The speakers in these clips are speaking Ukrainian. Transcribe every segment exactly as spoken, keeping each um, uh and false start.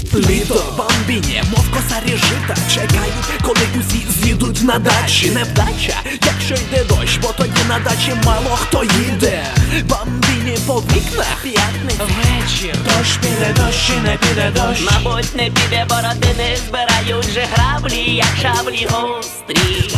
Літо, бамбіні, мов косарі жита, чекають, коли усі з'їдуть на дачі. Невдача, якщо йде дощ, бо тоді на дачі мало хто їде. Бамбіні по вікнах, п'ятниця, вечір, дощ піде, дощ чи не піде дощ. Мабуть, не піде, бо родини збирають же граблі, як шаблі гострі.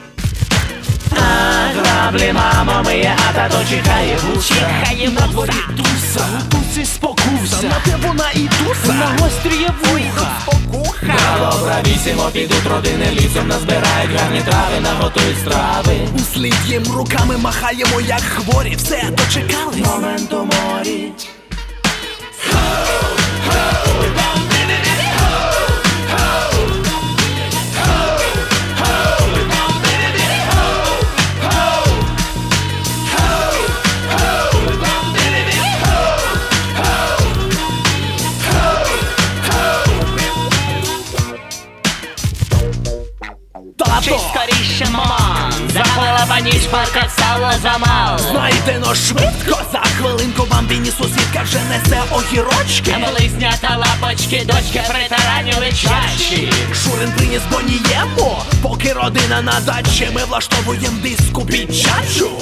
А граблі, мамо, миє, а тато чекає гуса. Чекає на дворі гуса. туса, У туці спокуса, на те вона і туса, на гострі є вуха. спокуха. Браво, бравісімо, підуть родини лісом, назбирають гарні трави, наготують страви. Услід їм руками махаємо, як хворі, все дочекались Момент у морі. Чи скоріше, маман, запала бані шпарка, сала замал. Знайте, но швидко, за хвилинку бамбіні сусідка вже несе огірочки. Близнята лапочки, дочки притаранюють чаші. Шурин приніс боніємо, поки родина на дачі, ми влаштовуєм диску підчачу.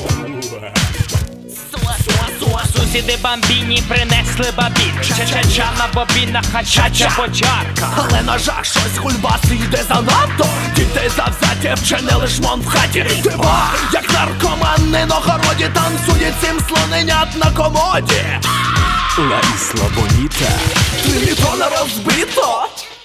Сусіди бамбіні принесли бабін, ча-ча-ча на бобінах, хачача почарка. Але на жах щось хульбаси йде занадто. Дітей завзяття вчинили шмон в хаті. Дива, як наркомани на городі, танцює цим слоненят на комоді. La Isla Bonita. Три тона розбито.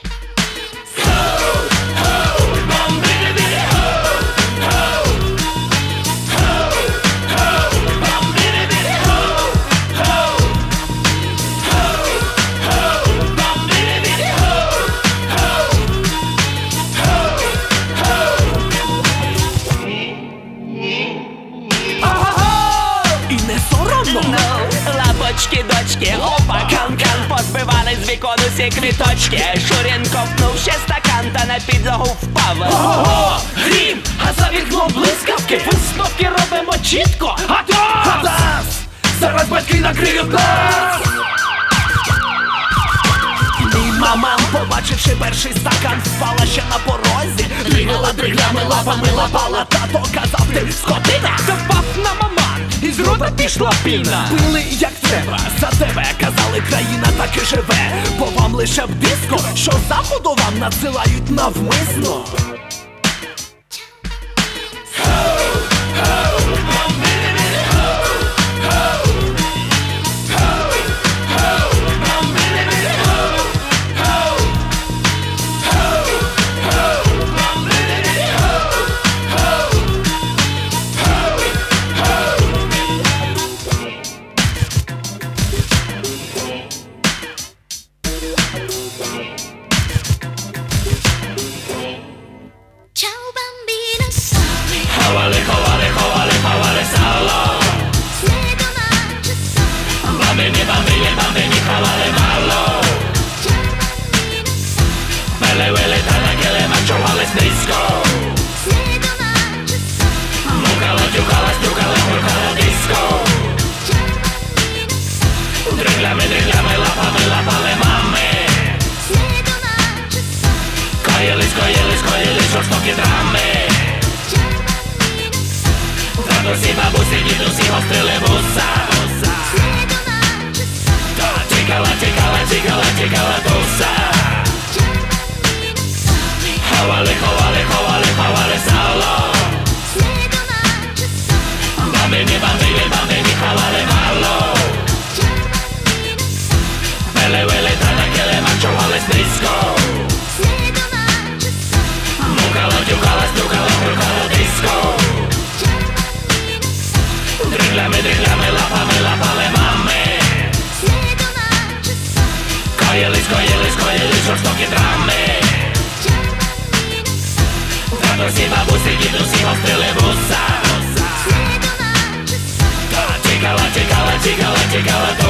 І не соромно. No, лапочки, дочки, опа, кан-кан, позбивали з вікон усі квіточки. Шурін ковтнув ще стакан та на підлогу впав. Ого, грім, а за вікном блискавки. Висновки робимо чітко. Готов! Гадас, зараз батьки накриють нас. Мій маман, побачивши перший стакан, впала ще на порозі. Дригала дриглями, лапами лапала. Тато казав, ти скотина. Впав на маман, із рота пішла піна. Пили як треба, за тебе казали, країна так і живе. Бо вам лише б диско, що з заходу вам надсилають навмисно. Ciao bambino, sorry. Ховали, ховали, ховали, ховали сало. Se domani sorry. Бамбіні, бамбіні, бамбіні, ховали мало. Ciao bambino, sorry. Вели, вели, та на килимах чувались низько. Se domani sorry. Мукала, тюкала, стюкала, гуркала диско. Ciao bambino, sorry. Дриглями, дриглями, лапами, лапали мами. Se domani sorry. Коїлись, коїлись, коїлись жорстокі драми. Ciao bambino, sorry. Дідусі, бабусі, дідусі, гострили вуса. Se domani sorry. Тікала, тікала, тікала, тікала туса. Ciao bambino, sorry. Ховали, ховали, ховали, ховали сало. Se domani sorry. Бамбіні, бамбіні, бамбіні, ховали мало. Ciao bambino, sorry. Вели, вели, та на килимах чувались низько. Se domani sorry. Мукала, тюкала, стюкала, гуркала диско. Ciao bambino, sorry. Дриглями, дриглями, лапами, лапали мами. Se domani sorry. Коїлись, коїлись, коїлись жорстокі драми. Ciao bambino, sorry. Дідусі, бабусі, дідусі, гострили вуса. Se domani sorry. Тікала, тікала, тікала, тікала